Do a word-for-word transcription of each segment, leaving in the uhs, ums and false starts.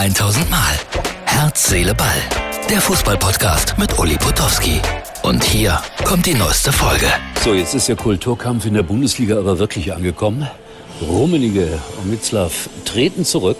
tausend Mal. Herz, Seele, Ball. Der Fußball-Podcast mit Uli Potowski. Und hier kommt die neueste Folge. So, jetzt ist der Kulturkampf in der Bundesliga aber wirklich angekommen. Rummenigge und Mitzlaff treten zurück,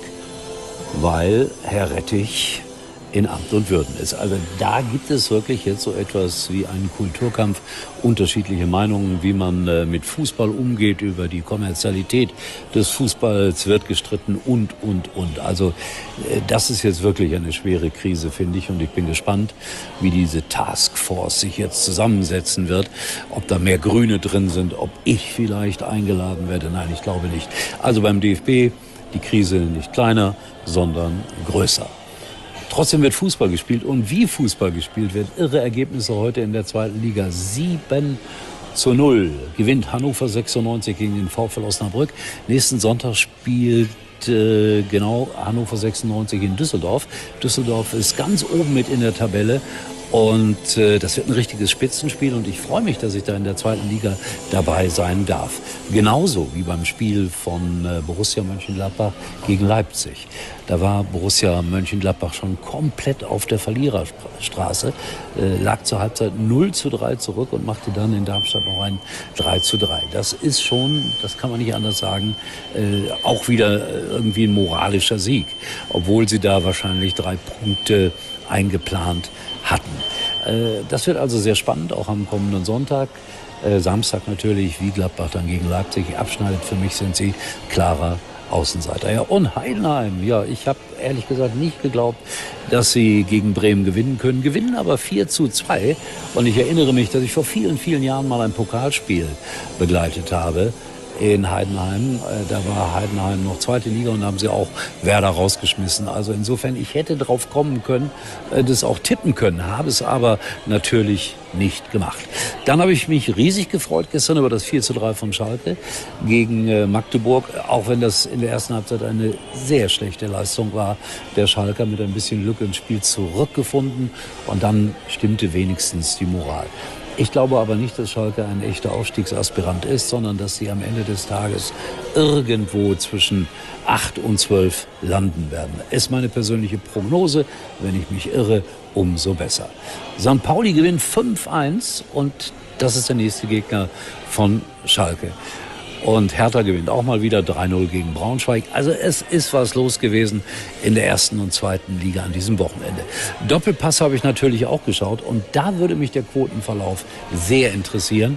weil Herr Rettich in Amt und Würden ist. Also da gibt es wirklich jetzt so etwas wie einen Kulturkampf, unterschiedliche Meinungen, wie man äh, mit Fußball umgeht, über die Kommerzialität des Fußballs wird gestritten und, und, und. Also äh, das ist jetzt wirklich eine schwere Krise, finde ich, und ich bin gespannt, wie diese Taskforce sich jetzt zusammensetzen wird, ob da mehr Grüne drin sind, ob ich vielleicht eingeladen werde. Nein, ich glaube nicht. Also beim D F B die Krise nicht kleiner, sondern größer. Trotzdem wird Fußball gespielt und wie Fußball gespielt wird. Irre Ergebnisse heute in der zweiten Liga. sieben zu null gewinnt Hannover sechsundneunzig gegen den VfL Osnabrück. Nächsten Sonntag spielt äh, genau Hannover sechsundneunzig in Düsseldorf. Düsseldorf ist ganz oben mit in der Tabelle. Und äh, das wird ein richtiges Spitzenspiel und ich freue mich, dass ich da in der zweiten Liga dabei sein darf. Genauso wie beim Spiel von äh, Borussia Mönchengladbach gegen Leipzig. Da war Borussia Mönchengladbach schon komplett auf der Verliererstraße, äh, lag zur Halbzeit null zu drei zurück und machte dann in Darmstadt noch ein drei zu drei. Das ist schon, das kann man nicht anders sagen, äh, auch wieder irgendwie ein moralischer Sieg, obwohl sie da wahrscheinlich drei Punkte eingeplant hatten. Das wird also sehr spannend, auch am kommenden Sonntag. Samstag natürlich, wie Gladbach dann gegen Leipzig abschneidet. Für mich sind sie klarer Außenseiter. Ja, und Heidenheim, ja, ich habe ehrlich gesagt nicht geglaubt, dass sie gegen Bremen gewinnen können. Gewinnen aber vier zu zwei. Und ich erinnere mich, dass ich vor vielen, vielen Jahren mal ein Pokalspiel begleitet habe in Heidenheim. Da war Heidenheim noch zweite Liga und da haben sie auch Werder rausgeschmissen. Also insofern, ich hätte drauf kommen können, das auch tippen können, habe es aber natürlich nicht gemacht. Dann habe ich mich riesig gefreut gestern über das vier zu drei von Schalke gegen Magdeburg, auch wenn das in der ersten Halbzeit eine sehr schlechte Leistung war. Der Schalker mit ein bisschen Glück ins Spiel zurückgefunden und dann stimmte wenigstens die Moral. Ich glaube aber nicht, dass Schalke ein echter Aufstiegsaspirant ist, sondern dass sie am Ende des Tages irgendwo zwischen acht und zwölf landen werden. Ist meine persönliche Prognose. Wenn ich mich irre, umso besser. Sankt Pauli gewinnt fünf eins und das ist der nächste Gegner von Schalke. Und Hertha gewinnt auch mal wieder drei null gegen Braunschweig. Also es ist was los gewesen in der ersten und zweiten Liga an diesem Wochenende. Doppelpass habe ich natürlich auch geschaut und da würde mich der Quotenverlauf sehr interessieren,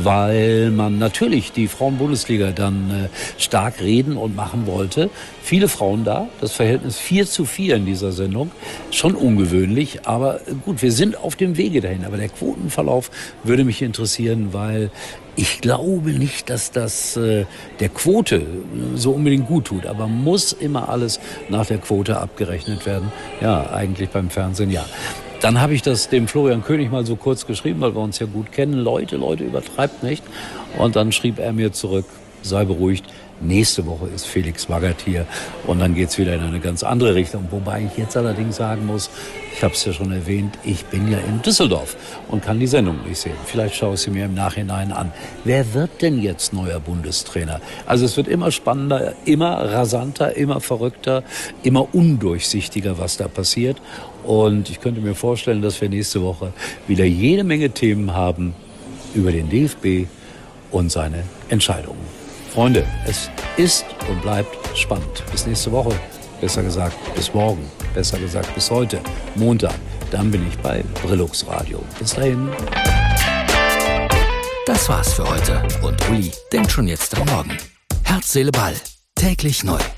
weil man natürlich die Frauen-Bundesliga dann äh, stark reden und machen wollte. Viele Frauen da, das Verhältnis vier zu vier in dieser Sendung. Schon ungewöhnlich, aber gut, wir sind auf dem Wege dahin. Aber der Quotenverlauf würde mich interessieren, weil ich glaube nicht, dass das äh, der Quote so unbedingt gut tut. Aber muss immer alles nach der Quote abgerechnet werden? Ja, eigentlich beim Fernsehen ja. Dann habe ich das dem Florian König mal so kurz geschrieben, weil wir uns ja gut kennen. Leute, Leute, übertreibt nicht. Und dann schrieb er mir zurück, sei beruhigt. Nächste Woche ist Felix Magath hier und dann geht's wieder in eine ganz andere Richtung. Wobei ich jetzt allerdings sagen muss, ich habe es ja schon erwähnt, ich bin ja in Düsseldorf und kann die Sendung nicht sehen. Vielleicht schaue ich sie mir im Nachhinein an. Wer wird denn jetzt neuer Bundestrainer? Also es wird immer spannender, immer rasanter, immer verrückter, immer undurchsichtiger, was da passiert. Und ich könnte mir vorstellen, dass wir nächste Woche wieder jede Menge Themen haben über den D F B und seine Entscheidungen. Freunde, es ist und bleibt spannend. Bis nächste Woche, besser gesagt bis morgen, besser gesagt bis heute, Montag. Dann bin ich bei Brillux Radio. Bis dahin. Das war's für heute und Uli denkt schon jetzt am Morgen. Herz, Seele, Ball. Täglich neu.